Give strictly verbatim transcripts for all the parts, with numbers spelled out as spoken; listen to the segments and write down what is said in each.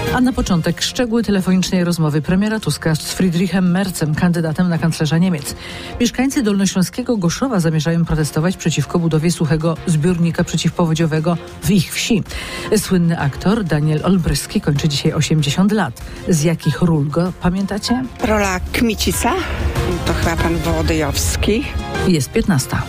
A na początek szczegóły telefonicznej rozmowy premiera Tuska z Friedrichem Merzem, kandydatem na kanclerza Niemiec. Mieszkańcy dolnośląskiego Goszowa zamierzają protestować przeciwko budowie suchego zbiornika przeciwpowodziowego w ich wsi. Słynny aktor Daniel Olbryski kończy dzisiaj osiemdziesiąt lat. Z jakich ról go pamiętacie? Rola Kmicica, to chyba pan Wołodyjowski. Jest piętnasta.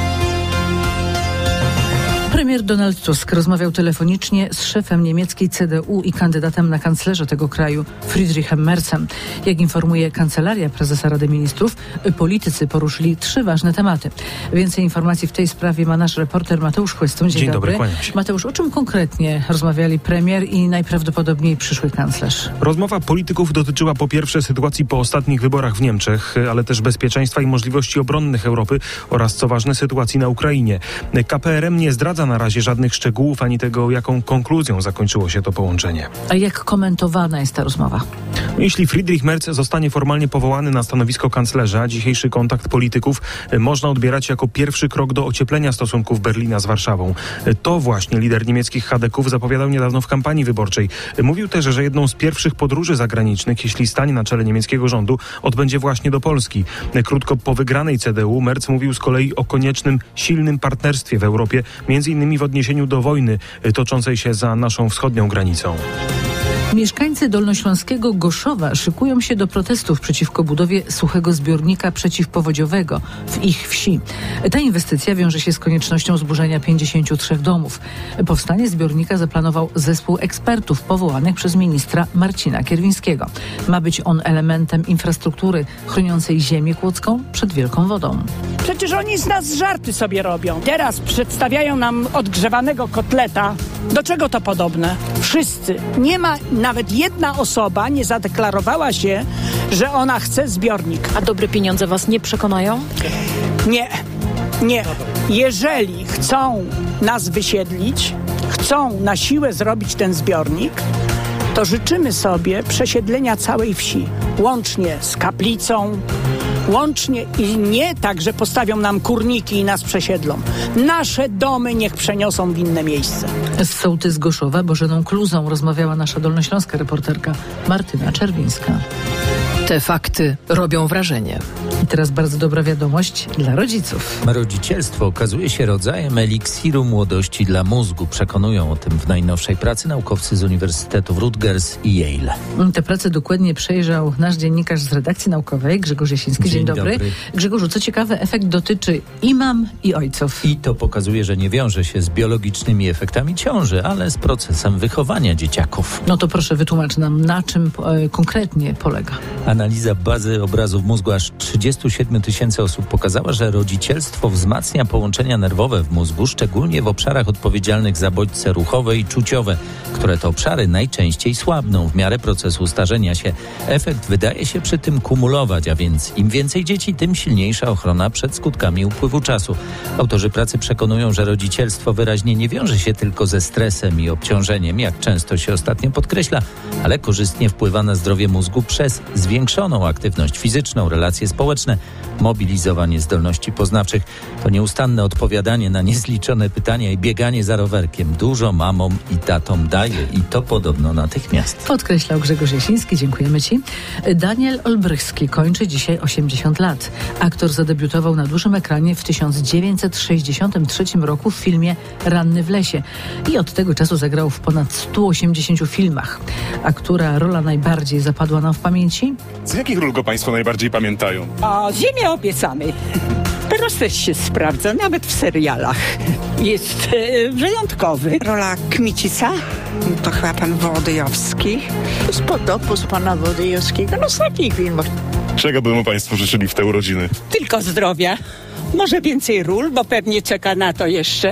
Premier Donald Tusk rozmawiał telefonicznie z szefem niemieckiej C D U i kandydatem na kanclerza tego kraju, Friedrichem Merzem. Jak informuje Kancelaria Prezesa Rady Ministrów, politycy poruszyli trzy ważne tematy. Więcej informacji w tej sprawie ma nasz reporter Mateusz Chłystun. Dzień, Dzień dobry. dobry, kłaniam się. Mateusz, o czym konkretnie rozmawiali premier i najprawdopodobniej przyszły kanclerz? Rozmowa polityków dotyczyła po pierwsze sytuacji po ostatnich wyborach w Niemczech, ale też bezpieczeństwa i możliwości obronnych Europy oraz, co ważne, sytuacji na Ukrainie. K P R M nie zdradza na razie żadnych szczegółów, ani tego, jaką konkluzją zakończyło się to połączenie. A jak komentowana jest ta rozmowa? Jeśli Friedrich Merz zostanie formalnie powołany na stanowisko kanclerza, dzisiejszy kontakt polityków można odbierać jako pierwszy krok do ocieplenia stosunków Berlina z Warszawą. To właśnie lider niemieckich chadeków zapowiadał niedawno w kampanii wyborczej. Mówił też, że jedną z pierwszych podróży zagranicznych, jeśli stanie na czele niemieckiego rządu, odbędzie właśnie do Polski. Krótko po wygranej C D U Merz mówił z kolei o koniecznym, silnym partnerstwie w Europie, między innymi w odniesieniu do wojny toczącej się za naszą wschodnią granicą. Mieszkańcy dolnośląskiego Goszowa szykują się do protestów przeciwko budowie suchego zbiornika przeciwpowodziowego w ich wsi. Ta inwestycja wiąże się z koniecznością zburzenia pięćdziesięciu trzech domów. Powstanie zbiornika zaplanował zespół ekspertów powołanych przez ministra Marcina Kierwińskiego. Ma być on elementem infrastruktury chroniącej ziemię kłodzką przed wielką wodą. Przecież oni z nas żarty sobie robią. Teraz przedstawiają nam odgrzewanego kotleta. Do czego to podobne? Wszyscy. Nie ma nawet jedna osoba nie zadeklarowała się, że ona chce zbiornik. A dobre pieniądze was nie przekonają? Nie, nie. Jeżeli chcą nas wysiedlić, chcą na siłę zrobić ten zbiornik, to życzymy sobie przesiedlenia całej wsi. Łącznie z kaplicą, łącznie i nie tak, że postawią nam kurniki i nas przesiedlą. Nasze domy niech przeniosą w inne miejsce. Z sołtys Goszowa Bożeną Kluzą rozmawiała nasza dolnośląska reporterka Martyna Czerwińska. Te fakty robią wrażenie. I teraz bardzo dobra wiadomość dla rodziców. Rodzicielstwo okazuje się rodzajem eliksiru młodości dla mózgu. Przekonują o tym w najnowszej pracy naukowcy z Uniwersytetów Rutgers i Yale. Tę pracę dokładnie przejrzał nasz dziennikarz z redakcji naukowej, Grzegorz Jasiński. Dzień, Dzień dobry. dobry. Grzegorzu, co ciekawe, efekt dotyczy i mam, i ojców. I to pokazuje, że nie wiąże się z biologicznymi efektami ciąży, ale z procesem wychowania dzieciaków. No to proszę wytłumacz nam, na czym e, konkretnie polega. Analiza bazy obrazów mózgu aż trzydziestu siedmiu tysięcy osób pokazała, że rodzicielstwo wzmacnia połączenia nerwowe w mózgu, szczególnie w obszarach odpowiedzialnych za bodźce ruchowe i czuciowe, które to obszary najczęściej słabną w miarę procesu starzenia się. Efekt wydaje się przy tym kumulować, a więc im więcej dzieci, tym silniejsza ochrona przed skutkami upływu czasu. Autorzy pracy przekonują, że rodzicielstwo wyraźnie nie wiąże się tylko ze stresem i obciążeniem, jak często się ostatnio podkreśla, ale korzystnie wpływa na zdrowie mózgu przez zwiększoną aktywność fizyczną, relacje społeczne, mobilizowanie zdolności poznawczych. To nieustanne odpowiadanie na niezliczone pytania i bieganie za rowerkiem. Dużo mamom i tatom daje i to podobno natychmiast. Podkreślał Grzegorz Jasiński, dziękujemy Ci. Daniel Olbryski kończy dzisiaj osiemdziesiąt lat. Aktor zadebiutował na dużym ekranie w tysiąc dziewięćset sześćdziesiątym trzecim roku w filmie Ranny w lesie i od tego czasu zagrał w ponad stu osiemdziesięciu filmach. A która rola najbardziej zapadła nam w pamięci? Z jakich ról go Państwo najbardziej pamiętają? O, ziemię obiecamy. Teraz też się sprawdza, nawet w serialach. Jest e, wyjątkowy. Rola Kmicica, to chyba pan Wołodyjowski. Spod opus pana Wołodyjowskiego, no z takich filmów. Czego by mu Państwo życzyli w te urodziny? Tylko zdrowia. Może więcej ról, bo pewnie czeka na to jeszcze.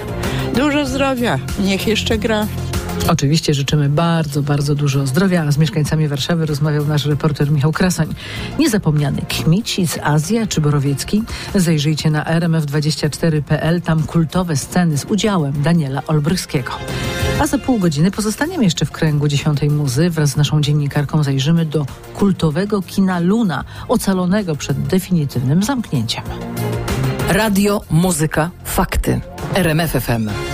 Dużo zdrowia, niech jeszcze gra. Oczywiście życzymy bardzo, bardzo dużo zdrowia, a z mieszkańcami Warszawy rozmawiał nasz reporter Michał Krasoń. Niezapomniany Kmicic, Azja czy Borowiecki? Zajrzyjcie na r m f dwadzieścia cztery kropka p l, tam kultowe sceny z udziałem Daniela Olbryskiego. A za pół godziny pozostaniemy jeszcze w kręgu dziesiątej muzy. Wraz z naszą dziennikarką zajrzymy do kultowego kina Luna, ocalonego przed definitywnym zamknięciem. Radio, muzyka, fakty. R M F F M.